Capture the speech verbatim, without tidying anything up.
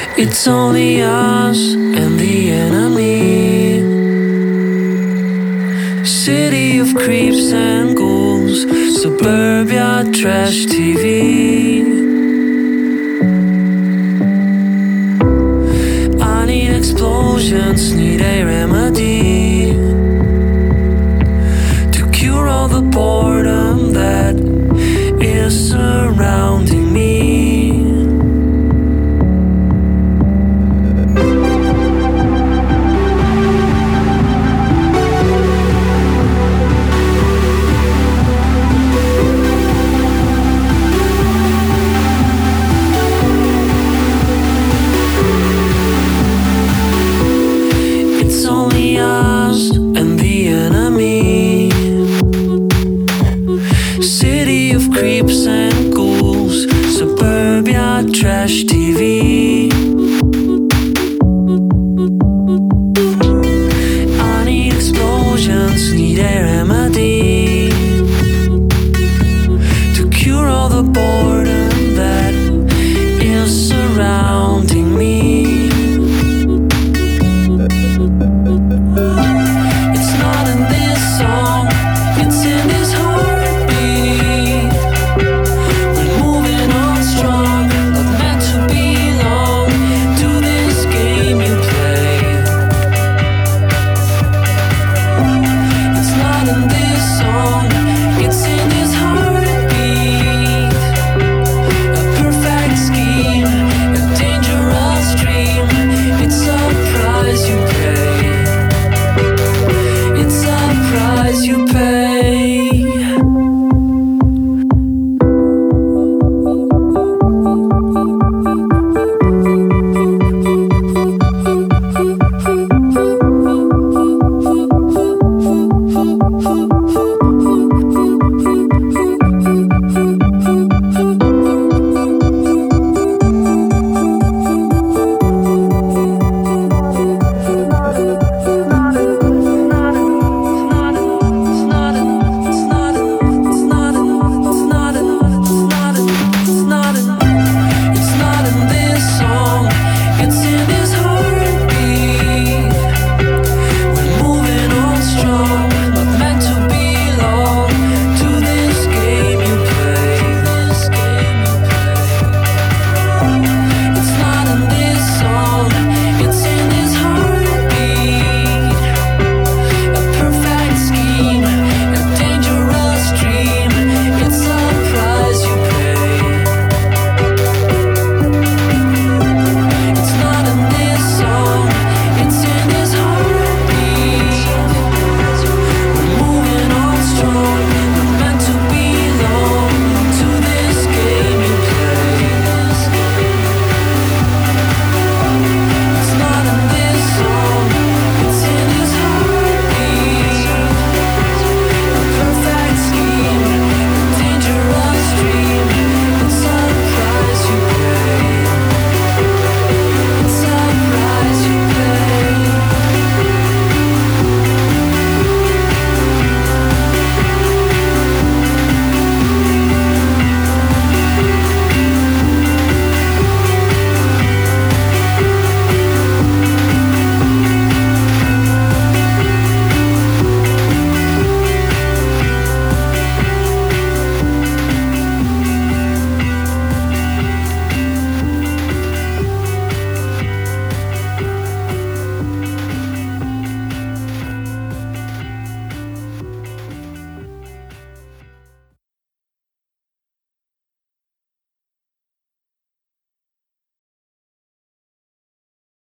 It's only us and the enemy. City of creeps and ghouls, suburbia trash T V. I need explosions, need a remedy to cure all the boredom that is surrounding me. It's only us and the enemy. City of creeps and ghouls, suburbia trash T V. I need explosions, need a remedy to cure all the boredom that is surrounding me. It's not in this song, it's in this whole